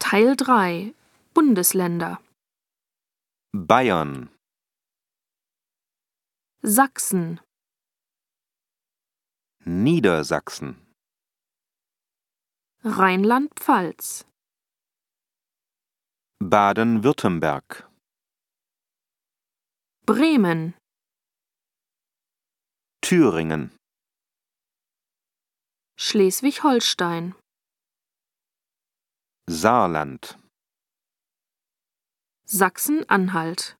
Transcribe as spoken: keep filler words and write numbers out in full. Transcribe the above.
Teil drei Bundesländer Bayern, Sachsen, Niedersachsen, Rheinland-Pfalz, Baden-Württemberg, Bremen, Thüringen, Schleswig-Holstein, Saarland, Sachsen-Anhalt.